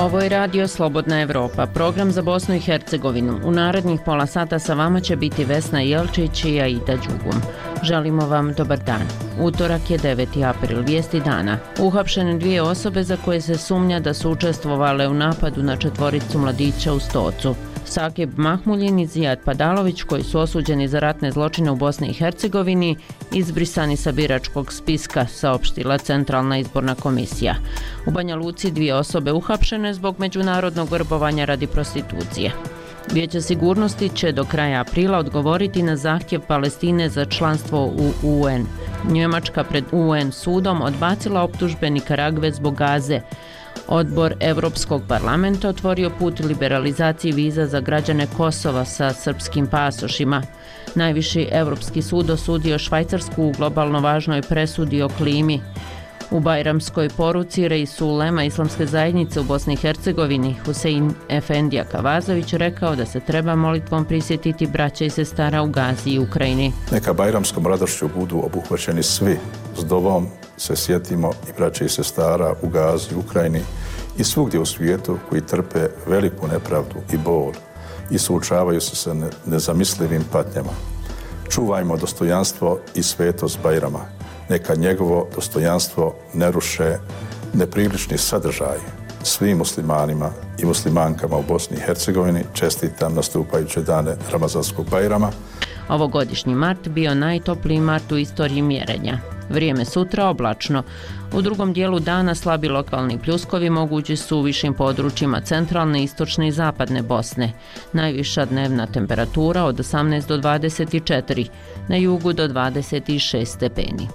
Ovo je Radio Slobodna Evropa, program za Bosnu i Hercegovinu. U narednih pola sata sa vama će biti Vesna Jelčić i Aida Đugum. Želimo vam dobar dan. Utorak je 9. april, vijesti dana. Uhapšene 2 osobe za koje se sumnja da su učestvovale u napadu na 4 mladića u Stocu. Sakib Mahmuljin i Zijad Padalović, koji su osuđeni za ratne zločine u Bosni i Hercegovini, izbrisani sa biračkog spiska, saopštila Centralna izborna komisija. U Banja Luci 2 osobe uhapšene zbog međunarodnog vrbovanja radi prostitucije. Vijeće sigurnosti će do kraja aprila odgovoriti na zahtjev Palestine za članstvo u UN. Njemačka pred UN sudom odbacila optužbe Nikaragve zbog Gaze. Odbor Evropskog parlamenta otvorio put liberalizaciji viza za građane Kosova sa srpskim pasošima. Najviši Evropski sud osudio Švajcarsku u globalno važnoj presudi o klimi. U Bajramskoj poruci reisu ulema Islamske zajednice u Bosni i Hercegovini Husein Efendija Kavazović rekao da se treba molitvom prisjetiti braća i sestara u Gazi i Ukrajini. Neka bajramskom radošću budu obuhvaćeni svi. S dovom se sjetimo i braća i sestara u Gazi i Ukrajini i svugdje u svijetu koji trpe veliku nepravdu i bol i suočavaju se sa nezamislivim patnjama. Čuvajmo dostojanstvo i svetost Bajrama. Neka njegovo dostojanstvo ne ruše neprilični sadržaj. Svim muslimanima i muslimankama u Bosni i Hercegovini čestitam nastupajuće dane Ramazanskog Bajrama. Ovogodišnji mart bio najtopliji mart u istoriji mjerenja. Vrijeme sutra oblačno. U drugom dijelu dana slabi lokalni pljuskovi mogući su u višim područjima centralne, istočne i zapadne Bosne. Najviša dnevna temperatura od 18 do 24, na jugu do 26 stepeni.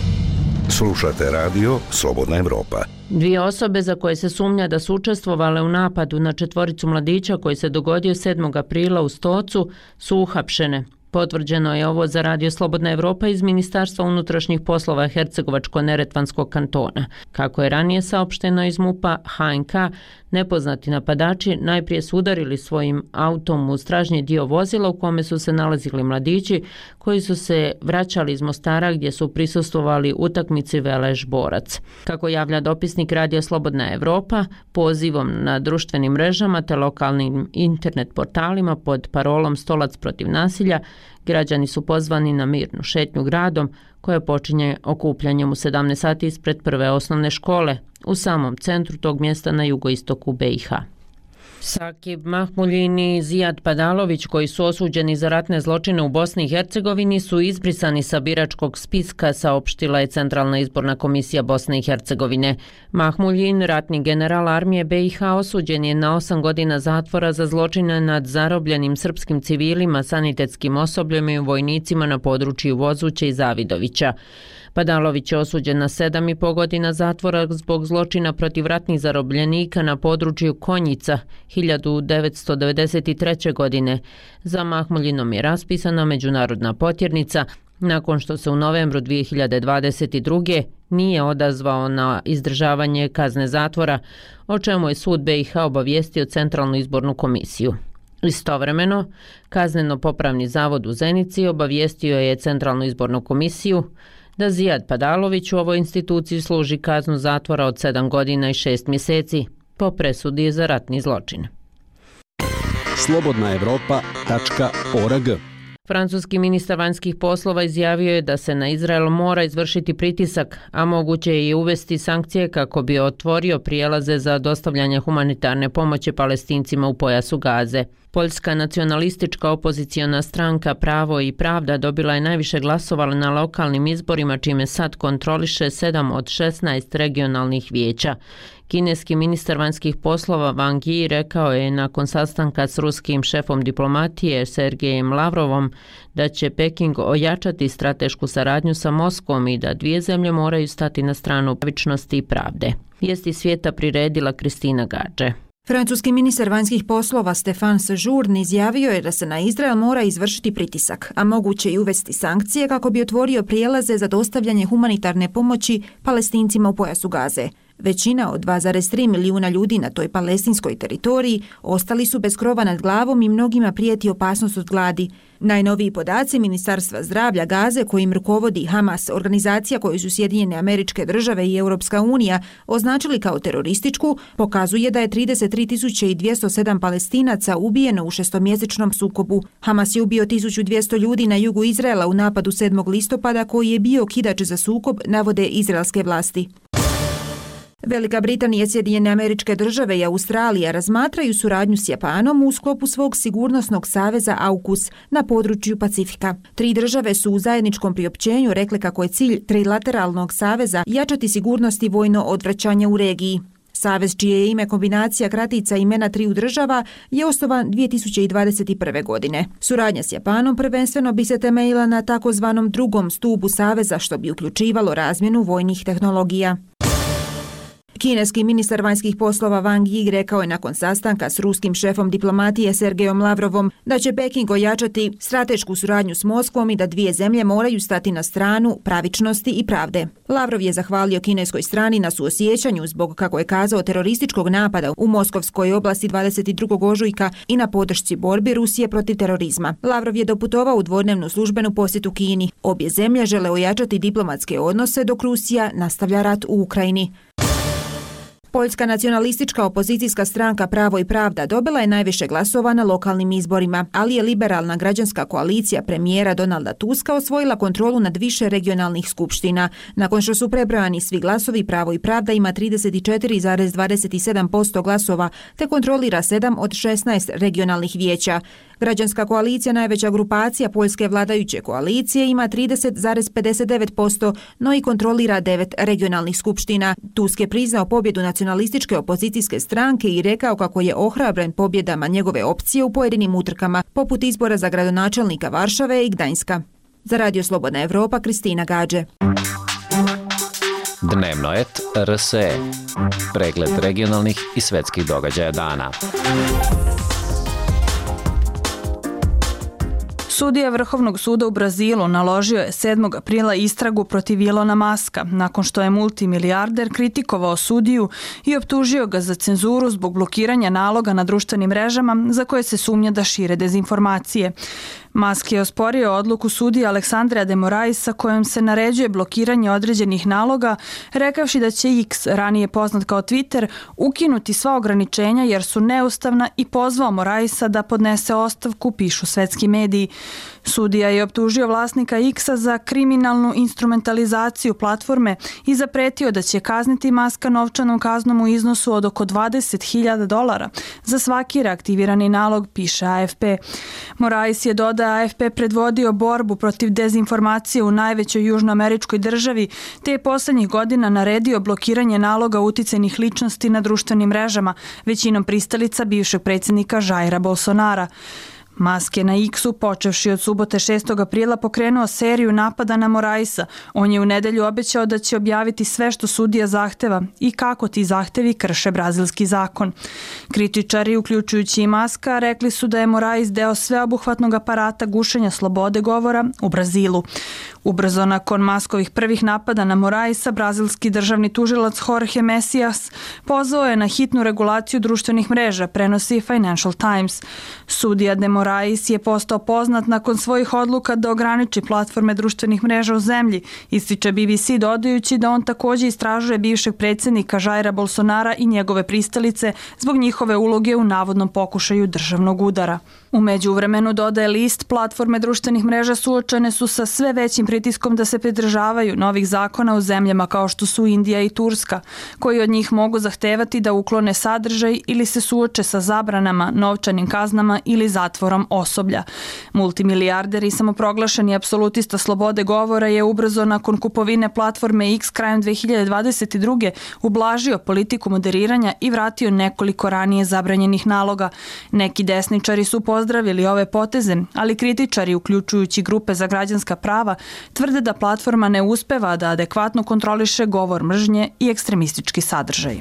Slušate radio Slobodna Evropa. 2 osobe za koje se sumnja da su učestvovale u napadu na 4 mladića koji se dogodio 7. aprila u Stocu su uhapšene. Potvrđeno je ovo za Radio Slobodna Evropa iz Ministarstva unutrašnjih poslova Hercegovačko-Neretvanskog kantona. Kako je ranije saopšteno iz MUP-a HNK, nepoznati napadači najprije su udarili svojim autom u stražnji dio vozila u kome su se nalazili mladići koji su se vraćali iz Mostara gdje su prisustvovali utakmici Veleš-Borac. Kako javlja dopisnik Radio Slobodna Evropa, pozivom na društvenim mrežama te lokalnim internet portalima pod parolom Stolac protiv nasilja, građani su pozvani na mirnu šetnju gradom koja počinje okupljanjem u 17 sati ispred prve osnovne škole u samom centru tog mjesta na jugoistoku BiH. Sakib Mahmuljin i Zijad Padalović, koji su osuđeni za ratne zločine u Bosni i Hercegovini, su izbrisani sa biračkog spiska, saopštila je Centralna izborna komisija Bosne i Hercegovine. Mahmuljin, ratni general armije BiH, osuđen je na 8 godina zatvora za zločine nad zarobljenim srpskim civilima, sanitetskim osobljem i vojnicima na području Vozuće i Zavidovića. Padalović je osuđen na 7,5 godina zatvora zbog zločina protiv ratnih zarobljenika na području Konjica 1993. godine. Za Mahmuljinom je raspisana međunarodna potjernica nakon što se u novembru 2022. nije odazvao na izdržavanje kazne zatvora, o čemu je sud BiH obavijestio Centralnu izbornu komisiju. Istovremeno, Kazneno-popravni zavod u Zenici obavijestio je Centralnu izbornu komisiju da Zijad Padalović u ovoj instituciji služi kaznu zatvora od 7 godina i 6 mjeseci po presudi za ratni zločin. slobodnaevropa.org. Francuski ministar vanjskih poslova izjavio je da se na Izrael mora izvršiti pritisak, a moguće je i uvesti sankcije kako bi otvorio prijelaze za dostavljanje humanitarne pomoći Palestincima u pojasu Gaze. Poljska nacionalistička opoziciona stranka Pravo i pravda dobila je najviše glasova na lokalnim izborima, čime sad kontroliše 7 od 16 regionalnih vijeća. Kineski ministar vanjskih poslova Wang Yi rekao je nakon sastanka s ruskim šefom diplomatije Sergejem Lavrovom da će Peking ojačati stratešku saradnju sa Moskvom i da 2 zemlje moraju stati na stranu pravičnosti i pravde. Vijesti svijeta priredila Kristina Gadže. Francuski ministar vanjskih poslova Stéphane Séjourne izjavio je da se na Izrael mora izvršiti pritisak, a moguće i uvesti sankcije kako bi otvorio prijelaze za dostavljanje humanitarne pomoći Palestincima u pojasu Gaze. Većina od 2,3 milijuna ljudi na toj palestinskoj teritoriji ostali su bez krova nad glavom i mnogima prijeti opasnost od gladi. Najnoviji podaci Ministarstva zdravlja Gaze, kojim rukovodi Hamas, organizacija koju su Sjedinjene Američke Države i Europska unija označili kao terorističku, pokazuje da je 33.207 Palestinaca ubijeno u šestomjesečnom sukobu. Hamas je ubio 1200 ljudi na jugu Izraela u napadu 7. listopada koji je bio okidač za sukob, navode izraelske vlasti. Velika Britanija, Sjedinjene Američke Države i Australija razmatraju suradnju s Japanom u sklopu svog sigurnosnog saveza AUKUS na području Pacifika. 3 države su u zajedničkom priopćenju rekle kako je cilj trilateralnog saveza jačati sigurnost i vojno odvraćanje u regiji. Savez, čije je ime kombinacija kratica imena 3 država, je osnovan 2021. godine. Suradnja s Japanom prvenstveno bi se temeljila na takozvanom drugom stubu saveza, što bi uključivalo razmjenu vojnih tehnologija. Kineski ministar vanjskih poslova Wang Yi rekao je nakon sastanka s ruskim šefom diplomatije Sergejom Lavrovom da će Peking ojačati stratešku suradnju s Moskvom i da dvije zemlje moraju stati na stranu pravičnosti i pravde. Lavrov je zahvalio kineskoj strani na suosjećanju zbog, kako je kazao, terorističkog napada u Moskovskoj oblasti 22. ožujka i na podršci borbi Rusije protiv terorizma. Lavrov je doputovao u dvodnevnu službenu posjetu Kini. Obje zemlje žele ojačati diplomatske odnose dok Rusija nastavlja rat u Ukrajini. Poljska nacionalistička opozicijska stranka Pravo i pravda dobila je najviše glasova na lokalnim izborima, ali je liberalna građanska koalicija premijera Donalda Tuska osvojila kontrolu nad više regionalnih skupština. Nakon što su prebrojani svi glasovi, Pravo i pravda ima 34,27% glasova te kontrolira 7 od 16 regionalnih vijeća. Građanska koalicija, najveća grupacija poljske vladajuće koalicije, ima 30,59%, no i kontrolira 9 regionalnih skupština. Tusk je priznao pobjedu nacionalističke opozicijske stranke i rekao kako je ohrabren pobjedama njegove opcije u pojedinim utrkama, poput izbora za gradonačelnika Varšave i Gdanjska. Za Radio Slobodna Evropa, Kristina Gađe. Dnevno et RSE. Pregled regionalnih i svetskih događaja dana. Sudija Vrhovnog suda u Brazilu naložio je 7. aprila istragu protiv Ilona Maska nakon što je multimilijarder kritikovao sudiju i optužio ga za cenzuru zbog blokiranja naloga na društvenim mrežama za koje se sumnja da šire dezinformacije. Musk je osporio odluku sudije Aleksandra de Moraisa kojom se naređuje blokiranje određenih naloga, rekavši da će X, ranije poznat kao Twitter, ukinuti sva ograničenja jer su neustavna i pozvao Moraisa da podnese ostavku, pišu svetski mediji. Sudija je optužio vlasnika X-a za kriminalnu instrumentalizaciju platforme i zapretio da će kazniti Muska novčanom kaznom u iznosu od oko $20.000 za svaki reaktivirani nalog, piše AFP. Morais je dodao AFP predvodio borbu protiv dezinformacije u najvećoj južnoameričkoj državi, te je poslednjih godina naredio blokiranje naloga uticajnih ličnosti na društvenim mrežama, većinom pristalica bivšeg predsjednika Jaira Bolsonara. Musk je na X-u, počevši od subote 6. aprila, pokrenuo seriju napada na Moraisa. On je u nedelju obećao da će objaviti sve što sudija zahteva i kako ti zahtevi krše brazilski zakon. Kritičari, uključujući i Muska, rekli su da je Morais deo sveobuhvatnog aparata gušenja slobode govora u Brazilu. Ubrzo nakon Muskovih prvih napada na Moraisa, brazilski državni tužilac Jorge Messias pozvao je na hitnu regulaciju društvenih mreža, prenosi Financial Times. Sudija de Morais je postao poznat nakon svojih odluka da ograniči platforme društvenih mreža u zemlji, ističe BBC dodajući da on također istražuje bivšeg predsjednika Jaira Bolsonara i njegove pristalice zbog njihove uloge u navodnom pokušaju državnog udara. U međuvremenu, dodaje list, platforme društvenih mreža suočene su sa sve većim pritiskom da se pridržavaju novih zakona u zemljama kao što su Indija i Turska, koji od njih mogu zahtevati da uklone sadržaj ili se suoče sa zabranama, novčanim kaznama ili zatvorom osoblja. Multimilijarder i samoproglašeni apsolutista slobode govora je ubrzo nakon kupovine platforme X krajem 2022. ublažio politiku moderiranja i vratio nekoliko ranije zabranjenih naloga. Neki desničari su pozdravili ove poteze, ali kritičari, uključujući grupe za građanska prava, tvrde da platforma ne uspeva da adekvatno kontroliše govor mržnje i ekstremistički sadržaj.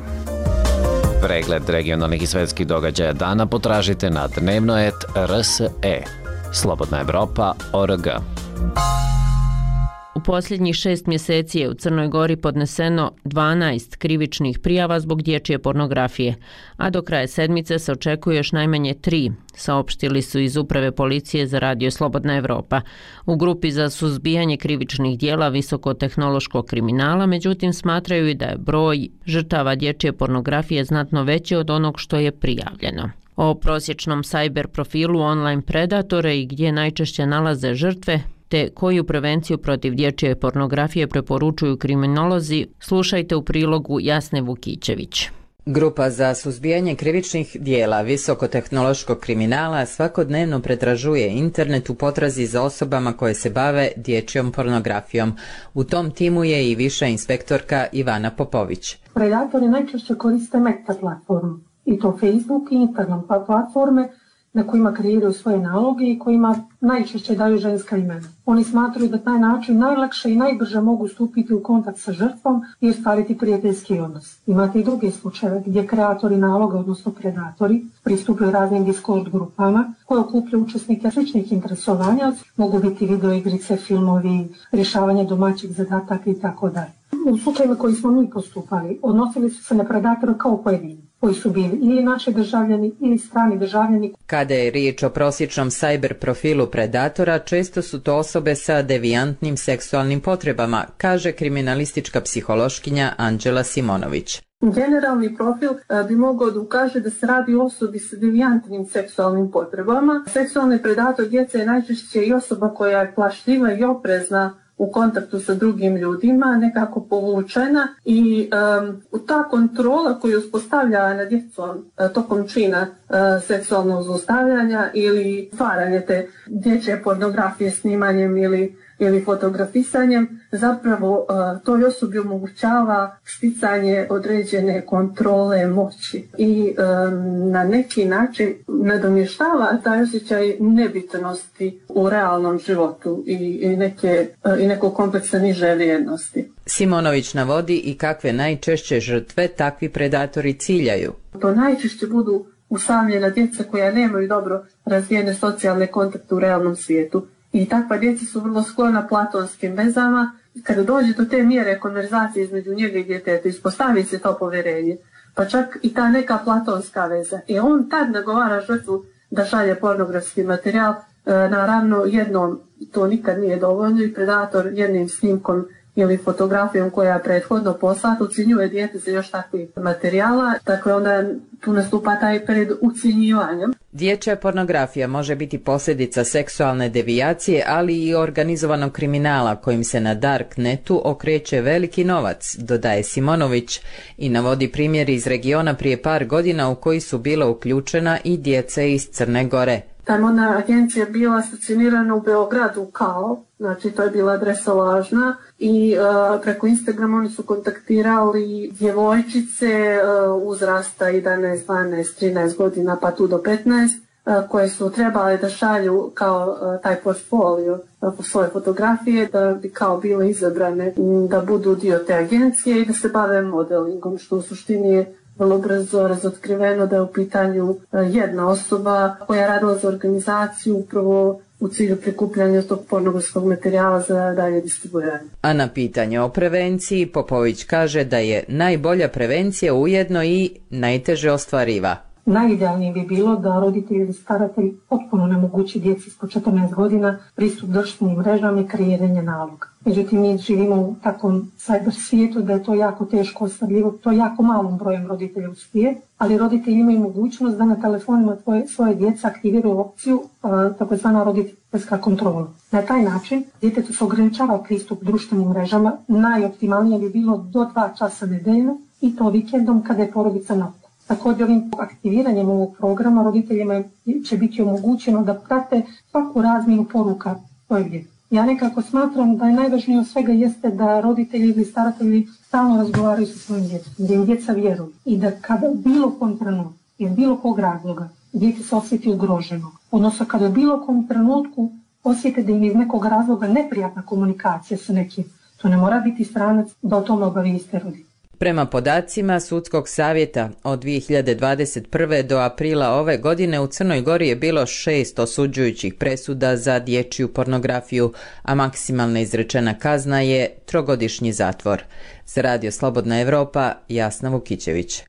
Pregled regionalnih i svetskih događaja dana potražite na dnevnoet.rs.e. Slobodna Evropa.org. U posljednjih 6 mjeseci je u Crnoj Gori podneseno 12 krivičnih prijava zbog dječje pornografije, a do kraja sedmice se očekuje još najmanje 3, saopštili su iz Uprave policije za Radio Slobodna Evropa. U grupi za suzbijanje krivičnih dijela visokotehnološkog kriminala, međutim, smatraju i da je broj žrtava dječje pornografije znatno veći od onog što je prijavljeno. O prosječnom cyber profilu online predatora i gdje najčešće nalaze žrtve, te koju prevenciju protiv dječje pornografije preporučuju kriminolozi, slušajte u prilogu Jasne Vukićević. Grupa za suzbijanje krivičnih dijela visokotehnološkog kriminala svakodnevno pretražuje internet u potrazi za osobama koje se bave dječjom pornografijom. U tom timu je i viša inspektorka Ivana Popović. Predatori najčešće koriste Meta platformu, i to Facebook i Instagram platforme na kojima kreiraju svoje naloge i kojima najčešće daju ženska imena. Oni smatraju da taj način najlakše i najbrže mogu stupiti u kontakt sa žrtvom i ostvariti prijateljski odnos. Imate i druge slučajeve gdje kreatori naloga, odnosno predatori, pristupaju raznim Discord grupama koje okupljaju učesnike sličnih interesovanja, mogu biti videoigrice, filmovi, rješavanje domaćih zadataka itd. U slučajima koji smo mi postupali, odnosili su se na predatore kao pojedini, koji su bili ili naši državljani ili strani državljani. Kada je riječ o prosječnom cyber profilu predatora, često su to osobe sa devijantnim seksualnim potrebama, kaže kriminalistička psihološkinja Anđela Simonović. Generalni profil bi mogao da ukaže da se radi o osobi sa devijantnim seksualnim potrebama. Seksualni predator djece je najčešće i osoba koja je plašljiva i oprezna u kontaktu sa drugim ljudima, nekako povučena i ta kontrola koju uspostavlja nad djecom tokom čina seksualnog zlostavljanja ili stvaranje te dječje pornografije snimanjem ili fotografisanjem, zapravo toj osobi omogućava sticanje određene kontrole moći i na neki način nadomještava taj osjećaj nebitnosti u realnom životu i nekog kompleksa niže vrijednosti. Simonović navodi i kakve najčešće žrtve takvi predatori ciljaju. To najčešće budu usamljena djeca koja nemaju dobro razvijene socijalne kontakte u realnom svijetu. I takva djeca su vrlo sklona platonskim vezama. Kada dođe do te mjere konverzacije između njega i djeteta, ispostavi se to povjerenje, pa čak i ta neka platonska veza. I on tad nagovara žrtvu da šalje pornografski materijal. Naravno, jednom to nikad nije dovoljno i predator jednim snimkom ili fotografijom koja je prethodno poslata ucjenjuje dijete za još takvih materijala. Dakle, onda tu nastupa taj period ucjenjivanja. Dječja pornografija može biti posljedica seksualne devijacije, ali i organizovanog kriminala kojim se na Darknetu okreće veliki novac, dodaje Simonović i navodi primjer iz regiona prije par godina u koji su bila uključena i djeca iz Crne Gore. Tamo ona agencija bila stacionirana u Beogradu kao, znači to je bila adresa lažna i preko Instagrama oni su kontaktirali djevojčice uzrasta 11, 12, 13 godina pa tu do 15 koje su trebale da šalju kao taj portfolio svoje fotografije da bi kao bile izabrane da budu dio te agencije i da se bave modelingom, što u suštini je vrlo brzo razotkriveno da je u pitanju jedna osoba koja je radila za organizaciju upravo u cilju prikupljanja tog pornografskog materijala za dalje distribuiranje. A na pitanje o prevenciji Popović kaže da je najbolja prevencija ujedno i najteže ostvariva. Najidealnije bi bilo da roditelji ili staratelji potpuno onemogući djeci ispod 14 godina pristup društvenim mrežama i kreiranje naloga. Međutim, mi živimo u takvom cyber svijetu da je to jako teško ostvarljivo, to jako malom brojem roditelja uspije, ali roditelji imaju mogućnost da na telefonima svoje djece aktiviraju opciju takozvana roditeljska kontrola. Na taj način djetetu se ograničava pristup društvenim mrežama, najoptimalnije bi bilo do 2 časa nedeljno i to vikendom kada je porodica na. Također ovim aktiviranjem ovog programa roditeljima će biti omogućeno da prate svaku razmjenu poruka svojeg djeteta. Ja nekako smatram da je najvažnije od svega jeste da roditelji ili staratelji stalno razgovaraju sa svojim djecom, da im djeca vjeruju i da kada bilo kom trenutku, iz bilo kog razloga, dijete se osjeti ugroženo, odnosno kada u bilo kom trenutku osjete da im iz nekog razloga neprijatna komunikacija sa nekim, to ne mora biti stranac da o tome obavijeste roditelji. Prema podacima Sudskog savjeta od 2021. do aprila ove godine u Crnoj Gori je bilo 6 osuđujućih presuda za dječju pornografiju, a maksimalna izrečena kazna je 3-godišnji zatvor. Za Radio Slobodna Evropa, Jasna Vukićević.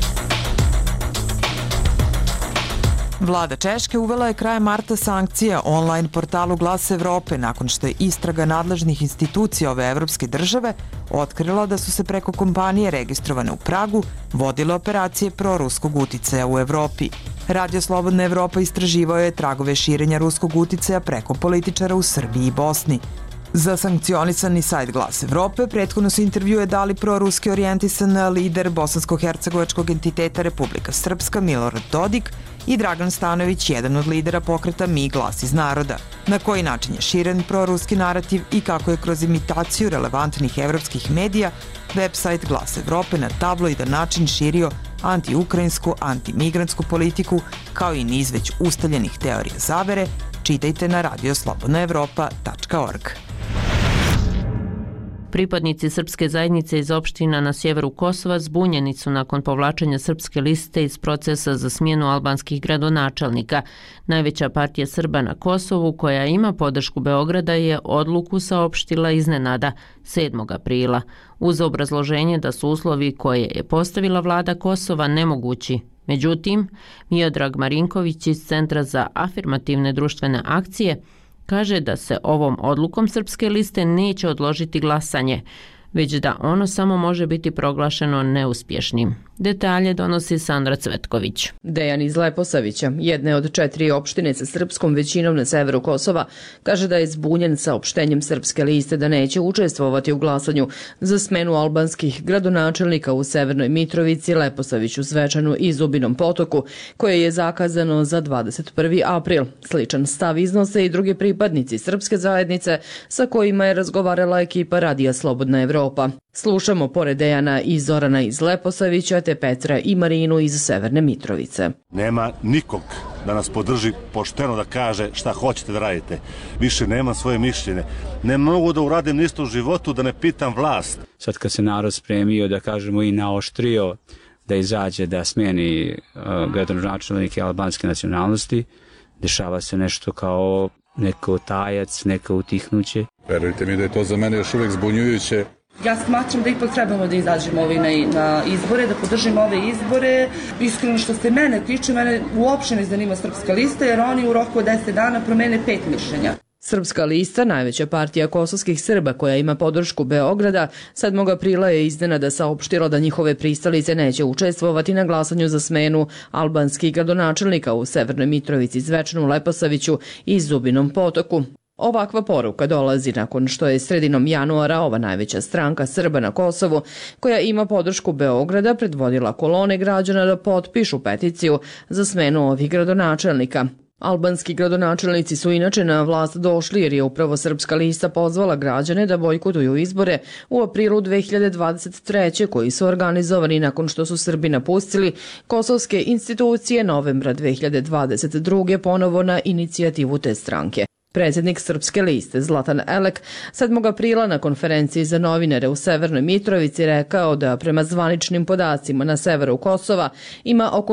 Vlada Češke uvela je krajem marta sankcije online portalu Glas Evrope nakon što je istraga nadležnih institucija ove evropske države otkrila da su se preko kompanije registrovane u Pragu vodile operacije proruskog uticaja u Evropi. Radio Slobodna Evropa istraživao je tragove širenja ruskog uticaja preko političara u Srbiji i Bosni. Za sankcionisani sajt Glas Evrope prethodno su intervjue dali proruski orijentisan lider bosansko-hercegovačkog entiteta Republika Srpska Milorad Dodik i Dragan Stanović, jedan od lidera pokreta Mi glas iz naroda. Na koji način je širen proruski narativ i kako je kroz imitaciju relevantnih evropskih medija website Glas Evrope na tabloidan način širio anti-ukrajinsku, anti-migrantsku politiku, kao i niz već ustaljenih teorija zavere, čitajte na radioslobodnaevropa.org. Pripadnici srpske zajednice iz opština na sjeveru Kosova zbunjeni su nakon povlačenja srpske liste iz procesa za smjenu albanskih gradonačelnika. Najveća partija Srba na Kosovu, koja ima podršku Beograda, je odluku saopštila iznenada 7. aprila, uz obrazloženje da su uslovi koje je postavila vlada Kosova nemogući. Međutim, Miodrag Marinković iz Centra za afirmativne društvene akcije kaže da se ovom odlukom srpske liste neće odložiti glasanje, već da ono samo može biti proglašeno neuspješnim. Detalje donosi Sandra Cvetković. Dejan iz Leposavića, jedne od 4 opštine sa srpskom većinom na severu Kosova, kaže da je zbunjen saopštenjem srpske liste da neće učestvovati u glasanju za smenu albanskih gradonačelnika u Severnoj Mitrovici, Leposaviću, Zvečanu i Zubinom Potoku, koje je zakazano za 21. april. Sličan stav iznose i drugi pripadnici srpske zajednice sa kojima je razgovarala ekipa Radija Slobodna Evropa. Slušamo pored Dejana i Zorana iz Leposavića te Petra i Marinu iz Severne Mitrovice. Nema nikog da nas podrži pošteno da kaže šta hoćete da radite. Više nema svoje mišljenje. Ne mogu da uradim ništa u životu da ne pitam vlast. Sad kad se narod spremio, da kažemo, i naoštrio da izađe da smijeni gradonačelnike albanske nacionalnosti, dešava se nešto kao neko tajac, neko utihnuće. Verujte mi da je to za mene još uvijek zbunjujuće. Ja smatram da ipak trebamo da izađemo na izbore, da podržimo ove izbore. Iskreno što se mene tiče, mene uopšte ne zanima srpska lista, jer oni u roku od 10 dana promene 5 mišljenja. Srpska lista, najveća partija kosovskih Srba koja ima podršku Beograda, 7. aprila je iznenada saopštila da njihove pristalice neće učestvovati na glasanju za smenu albanskih gradonačelnika u Severnoj Mitrovici, Zvečanu, Leposaviću i Zubinom Potoku. Ovakva poruka dolazi nakon što je sredinom januara ova najveća stranka Srba na Kosovu, koja ima podršku Beograda, predvodila kolone građana da potpišu peticiju za smenu ovih gradonačelnika. Albanski gradonačelnici su inače na vlast došli jer je upravo srpska lista pozvala građane da bojkotuju izbore u aprilu 2023. koji su organizovani nakon što su Srbi napustili kosovske institucije novembra 2022. ponovo na inicijativu te stranke. Predsjednik srpske liste Zlatan Elek 7. aprila na konferenciji za novinare u Severnoj Mitrovici rekao da prema zvaničnim podacima na severu Kosova ima oko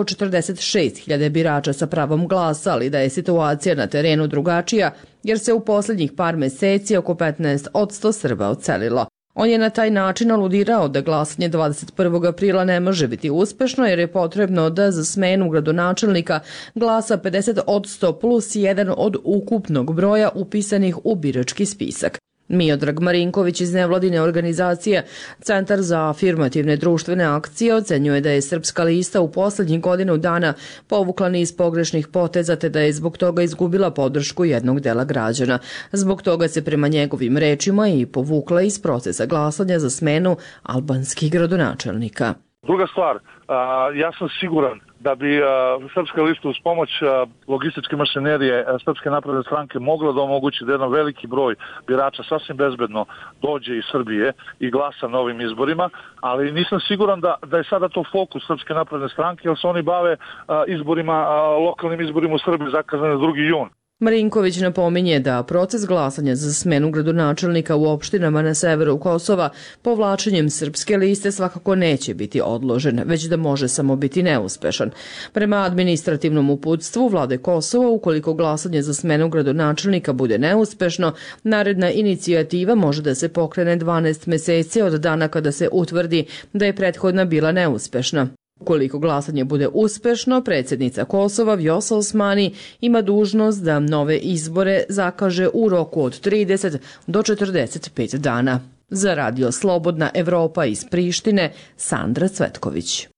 46.000 birača sa pravom glasa, ali da je situacija na terenu drugačija jer se u posljednjih par mjeseci oko 15% Srba odselilo. On je na taj način aludirao da glasanje 21. aprila ne može biti uspešno jer je potrebno da za smenu gradonačelnika glasa 50% plus 1 od ukupnog broja upisanih u birački spisak. Miodrag Marinković iz nevladine organizacije Centar za afirmativne društvene akcije ocenjuje da je srpska lista u posljednjih godinu dana povukla niz pogrešnih poteza te da je zbog toga izgubila podršku jednog dela građana. Zbog toga se prema njegovim rečima i povukla iz procesa glasanja za smenu albanskih gradonačelnika. Druga stvar, ja sam siguran da bi srpska lista uz pomoć logističke mašinerije Srpske napredne stranke mogla da omogući da jedan veliki broj birača sasvim bezbedno dođe iz Srbije i glasa na ovim izborima, ali nisam siguran da je sada to fokus Srpske napredne stranke, jer se oni bave izborima, lokalnim izborima u Srbiji zakazane 2. jun. Marinković napominje da proces glasanja za smenu gradonačelnika u opštinama na severu Kosova povlačenjem srpske liste svakako neće biti odložen, već da može samo biti neuspešan. Prema administrativnom uputstvu vlade Kosova, ukoliko glasanje za smenu gradonačelnika bude neuspešno, naredna inicijativa može da se pokrene 12 meseci od dana kada se utvrdi da je prethodna bila neuspešna. Ukoliko glasanje bude uspešno, predsjednica Kosova Vjosa Osmani ima dužnost da nove izbore zakaže u roku od 30 do 45 dana. Za Radio Slobodna Evropa iz Prištine, Sandra Cvetković.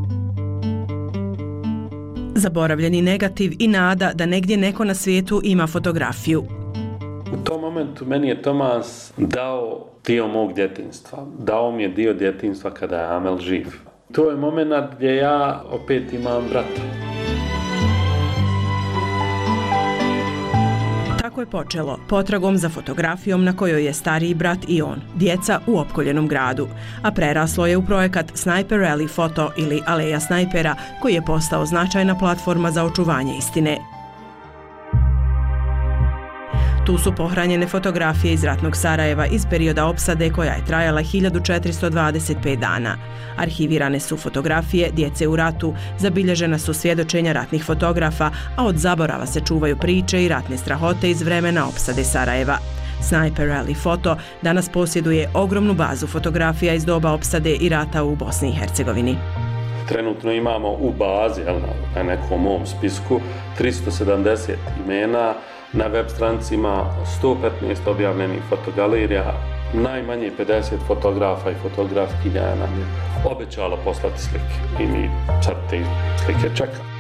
Zaboravljeni negativ i nada da negdje neko na svijetu ima fotografiju. U tom momentu meni je Tomas dao dio mog djetinjstva. Dao mi je dio djetinjstva kada je Amel živ. To je moment gdje ja opet imam brata. Tako je počelo, potragom za fotografijom na kojoj je stariji brat i on, djeca u opkoljenom gradu, a preraslo je u projekat Sniper Rally Foto ili Aleja snajpera, koji je postao značajna platforma za očuvanje istine. Tu su pohranjene fotografije iz ratnog Sarajeva iz perioda opsade koja je trajala 1425 dana. Arhivirane su fotografije djece u ratu, zabilježena su svjedočenja ratnih fotografa, a od zaborava se čuvaju priče i ratne strahote iz vremena opsade Sarajeva. Sniper Rally Foto danas posjeduje ogromnu bazu fotografija iz doba opsade i rata u Bosni i Hercegovini. Trenutno imamo u bazi, na nekom mom spisku, 370 imena. Na web stranici ima 115 objavljenih fotogalerija, najmanje 50 fotografa i fotografkinja nam je obećala poslati slike i mi sad te slike čekamo.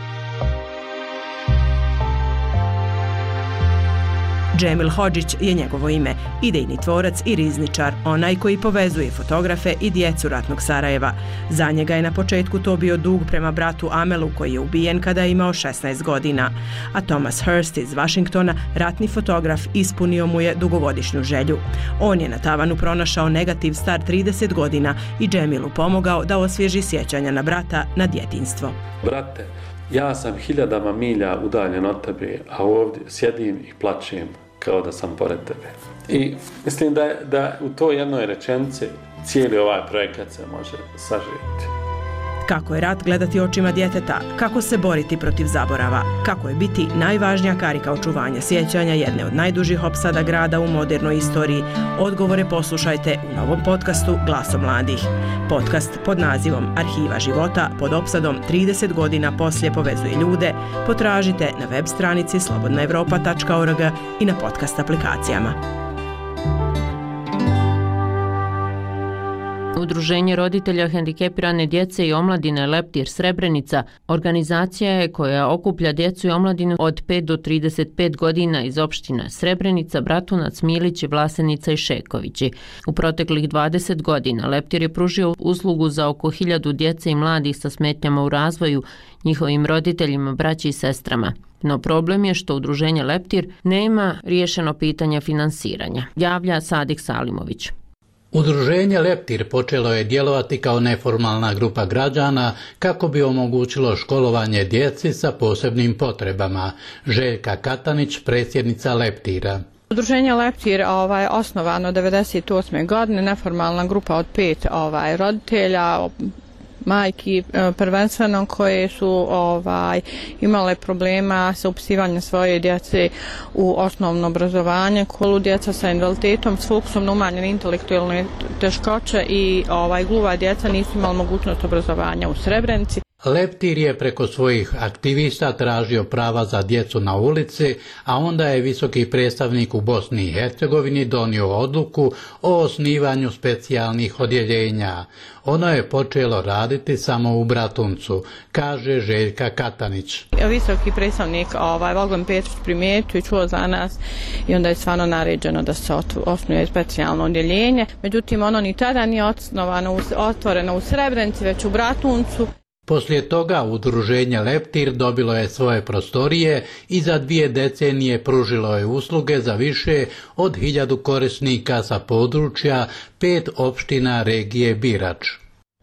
Džemil Hodžić je njegovo ime, idejni tvorac i rizničar, onaj koji povezuje fotografe i djecu ratnog Sarajeva. Za njega je na početku to bio dug prema bratu Amelu koji je ubijen kada je imao 16 godina. A Thomas Hurst iz Washingtona, ratni fotograf, ispunio mu je dugogodišnju želju. On je na tavanu pronašao negativ star 30 godina i Džemilu pomogao da osvježi sjećanja na brata, na djetinjstvo. Brate, ja sam hiljadama milja udaljen od tebe, a ovdje sjedim i plačem kao da sam pored tebe. I mislim da u toj jednoj rečenici cijeli ovaj projekat se može saživjeti. Kako je rat gledati očima djeteta, kako se boriti protiv zaborava, kako je biti najvažnija karika očuvanja sjećanja jedne od najdužih opsada grada u modernoj istoriji. Odgovore poslušajte u novom podcastu Glaso mladih. Podcast pod nazivom Arhiva života pod opsadom 30 godina poslije povezuje ljude potražite na web stranici slobodnaevropa.org i na podcast aplikacijama. Udruženje roditelja hendikepirane djece i omladine Leptir Srebrenica organizacija je koja okuplja djecu i omladinu od 5 do 35 godina iz opština Srebrenica, Bratunac, Milići, Vlasenica i Šekovići. U proteklih 20 godina Leptir je pružio uslugu za oko 1000 djece i mladih sa smetnjama u razvoju, njihovim roditeljima, braći i sestrama. No problem je što udruženje Leptir nema riješeno pitanje finansiranja, javlja Sadik Salimović. Udruženje Leptir počelo je djelovati kao neformalna grupa građana kako bi omogućilo školovanje djeci sa posebnim potrebama. Željka Katanić, predsjednica Leptira. Udruženje Leptir osnovano 1998. godine, neformalna grupa od 5 roditelja, majki prvenstveno koje su imale problema sa upisivanjem svoje djece u osnovno obrazovanje, kolu djeca sa invaliditetom s fokusom na umanjene intelektualne teškoće i gluva djeca nisu imali mogućnost obrazovanja u Srebrenici. Leptir je preko svojih aktivista tražio prava za djecu na ulici, a onda je visoki predstavnik u Bosni i Hercegovini donio odluku o osnivanju specijalnih odjeljenja. Ono je počelo raditi samo u Bratuncu, kaže Željka Katanić. Visoki predstavnik Valgon Petrić primijetio i čuo za nas i onda je stvarno naređeno da se osnuje specijalno odjeljenje. Međutim, ono ni tada nije otvoreno u Srebrenici, već u Bratuncu. Poslije toga udruženje Leptir dobilo je svoje prostorije i za 2 decenije pružilo je usluge za više od 1000 korisnika sa područja 5 opština regije Birač.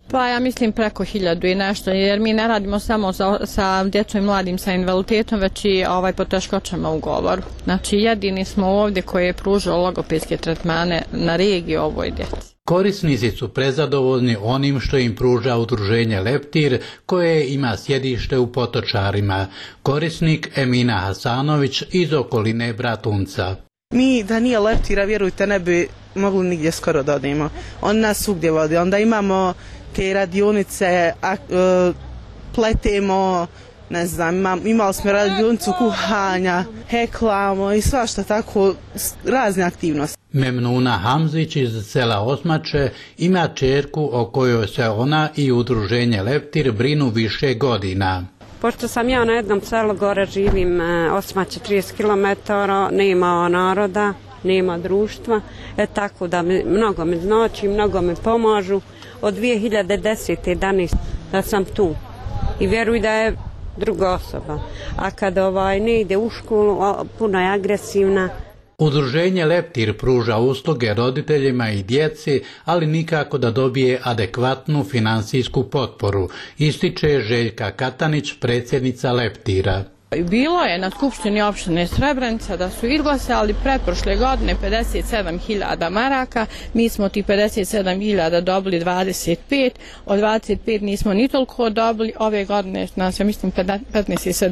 Pa ja mislim preko 1000 i nešto, jer mi ne radimo samo sa djecom i mladim sa invaliditetom, već i poteškoćama u govoru. Znači jedini smo ovdje koji je pružao logopedske tretmane na regiji ovoj djeci. Korisnici su prezadovoljni onim što im pruža udruženje Leptir, koje ima sjedište u Potočarima. Korisnik Emina Hasanović iz okoline Bratunca. Mi da nije Leptira, vjerujte, ne bi mogli nigdje skoro da odimo. On nas svugdje vodi. Onda imamo te radionice, pletemo, ne znam, imali smo radionicu kuhanja, heklamo i svašta tako, razne aktivnosti. Memnuna Hamzić iz sela Osmače ima ćerku o kojoj se ona i udruženje Leptir brinu više godina. Pošto sam ja na jednom selu, gore živim, Osmače 30 km, nema naroda, nema društva, tako da mnogo me znači, mnogo me pomažu. Od 2010. 11. da sam tu i vjeruj da je druga osoba. A kad ne ide u školu, puno je agresivna. Udruženje Leptir pruža usluge roditeljima i djeci, ali nikako da dobije adekvatnu finansijsku potporu, ističe Željka Katanić, predsjednica Leptira. Bilo je na Skupštini opštine Srebrenica da su izglasali pretprošle godine 57.000 maraka, mi smo ti 57.000 dobili 25, od 25 nismo ni toliko dobili, ove godine nas ja mislim 15 i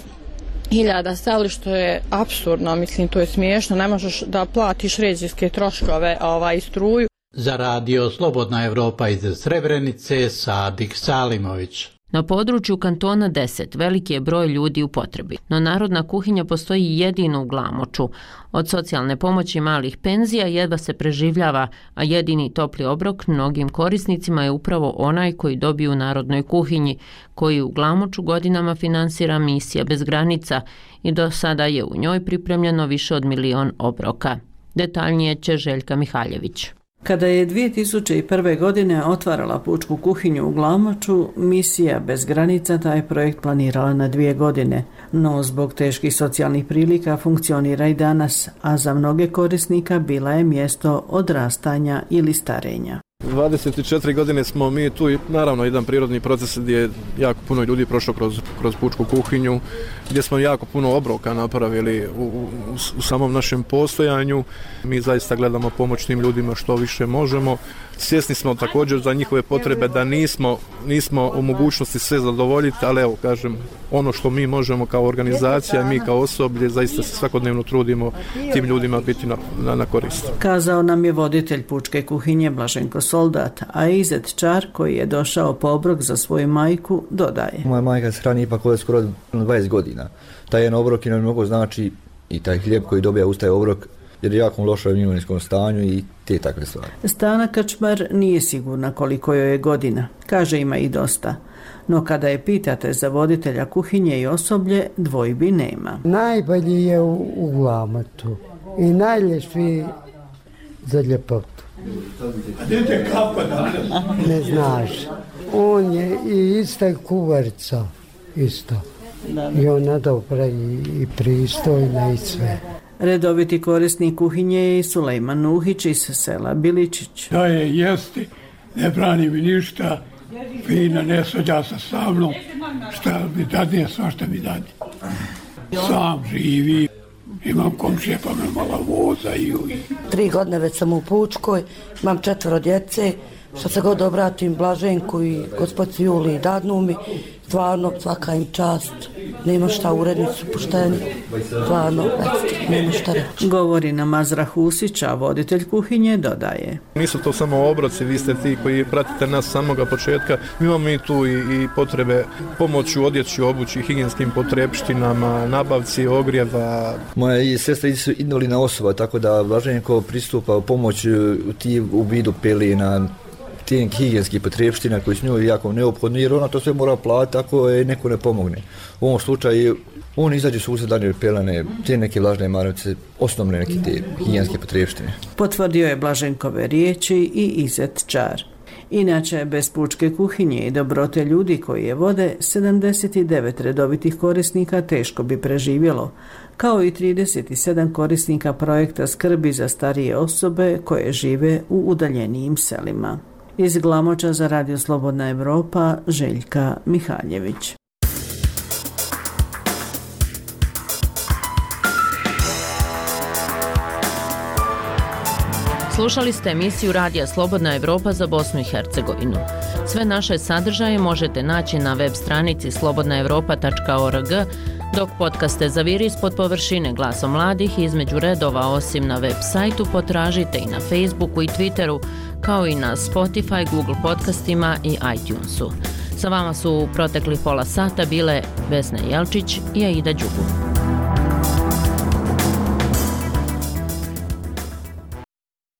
17.000 stavili, što je apsurdno, mislim to je smiješno, ne možeš da platiš režijske troškove i struju. Za radio Slobodna Evropa iz Srebrenice, Sadik Salimović. Na području kantona 10 veliki je broj ljudi u potrebi, no narodna kuhinja postoji jedino u Glamoču. Od socijalne pomoći malih penzija jedva se preživljava, a jedini topli obrok mnogim korisnicima je upravo onaj koji dobiju u narodnoj kuhinji, koji u Glamoču godinama finansira misija Bez granica i do sada je u njoj pripremljeno više od 1.000.000 obroka. Detaljnije će Željka Mihaljević. Kada je 2001. godine otvarala pučku kuhinju u Glamoču, misija Bez granica taj projekt planirala na 2 godine, no zbog teških socijalnih prilika funkcionira i danas, a za mnoge korisnika bila je mjesto odrastanja ili starenja. 24 godine smo mi tu i naravno jedan prirodni proces gdje je jako puno ljudi prošlo kroz pučku kuhinju, gdje smo jako puno obroka napravili u samom našem postojanju. Mi zaista gledamo pomoć tim ljudima što više možemo. Svjesni smo također za njihove potrebe da nismo u mogućnosti sve zadovoljiti, ali evo kažem, ono što mi možemo kao organizacija, mi kao osoblje, zaista se svakodnevno trudimo tim ljudima biti na korist. Kazao nam je voditelj pučke kuhinje Blaženko Soldat, a Izet Čar, koji je došao po obrok za svoju majku, dodaje. Moja majka se hrani ipak od skoro 20 godina. Taj jedan obrok nam mnogo znači i taj hlijeb koji dobija uz taj obrok, jer je jako loša u imovinskom stanju i te takve stvari. Stana Kačmar nije sigurna koliko joj je godina, kaže ima i dosta. No kada je pitate za voditelja kuhinje i osoblje, dvojbi nema. Najbolji je u Glamoču i najljepši za ljepotu. A dete kapa danas? Ne znaš. On je i ista kuvarica, isto. I ona dobra i pristojna i sve. Redoviti korisnik kuhinje je i Sulejman Nuhić iz sela Biličić. Da je jesti, ne brani mi ništa, fina ne svađa sa mnom, šta mi dadne, svašta mi dadne. Sam živi, imam komšije pa me malo vozaju. 3 godine već sam u Pučkoj, imam 4 djece, što se god obratim Blaženku i gospodci Juli i dadnu mi, stvarno svaka im čast, nema šta, urednici pušteni, stvarno nema šta reći. Govori nam Azra Husić, a voditelj kuhinje dodaje. Nisu to samo obroci, vi ste ti koji pratite nas samoga početka, mi imamo i tu i potrebe pomoći u odjeći, obući, higijenskim potrepštinama, nabavci ogrijeva. Moja sestra su invalidna osoba, tako da Blaženko pristupa u pomoć u vidu pelena, tih higijenskih potrepština koji su njoj jako neophodni, jer ona to sve mora platiti ako je neko ne pomogne. U ovom slučaju on izađe susjed danje pelene, te neke vlažne maramice, osnovne neke te higijenske potrepštine. Potvrdio je Blaženkove riječi i Izet Čar. Inače, bez pučke kuhinje i dobrote ljudi koji je vode, 79 redovitih korisnika teško bi preživjelo, kao i 37 korisnika projekta skrbi za starije osobe koje žive u udaljenijim selima. Iz Glamoča za Radio Slobodna Evropa, Željka Mihaljević. Slušali ste emisiju Radija Slobodna Evropa za Bosnu i Hercegovinu. Sve naše sadržaje možete naći na web stranici slobodnaevropa.org, dok podcaste Zaviri ispod površine Glasom mladih između redova osim na web sajtu potražite i na Facebooku i Twitteru, kao i na Spotify, Google podcastima i iTunesu. Sa vama su u proteklih pola sata bile Vesna Jelčić i Aida Đubu.